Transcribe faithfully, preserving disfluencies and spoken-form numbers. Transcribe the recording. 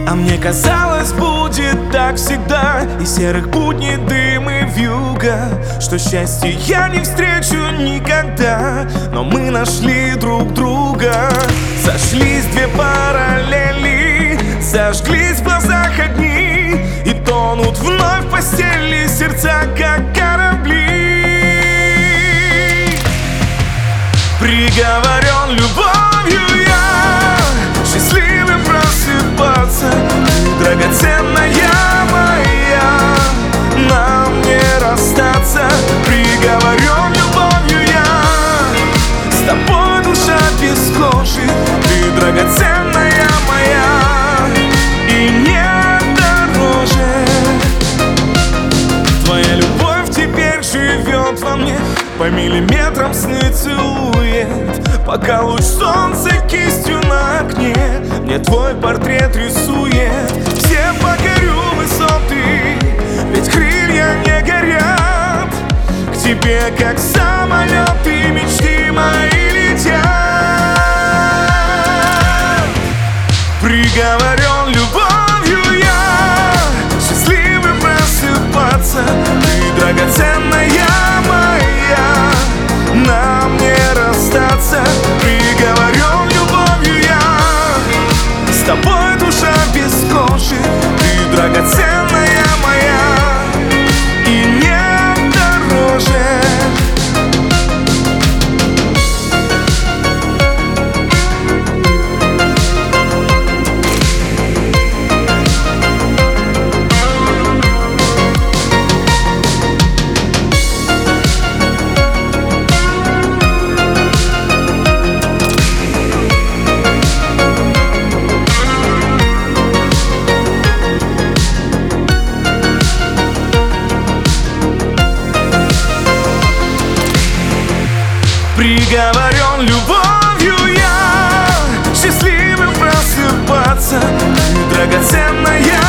А мне казалось, будет так всегда, и серых будней дым и вьюга, что счастье я не встречу никогда. Но мы нашли друг друга. Сошлись две параллели, зажглись в глазах огни, и тонут вновь в постели сердца, как корабли. Приговорен любовью я, счастливым просыпаться. Ты драгоценная моя, нам не расстаться. Приговорен любовью я, с тобой душа без кожи. Ты драгоценная моя, и нет дороже. Твоя любовь теперь живет во мне, по миллиметрам сны целует, пока луч солнца кистью на окне мне твой портрет рисует. Все покорю высоты, ведь крылья не горят. К тебе, как самолеты, мечты мои летят. Приговорен любовью я, счастливым просыпаться. Ты драгоценная моя, нам не расстаться. Приговорен любовью я, с тобой душа без кожи. Ты драгоценная моя, и нет дороже. Приговорен любовью я, счастливым просыпаться. Ты драгоценная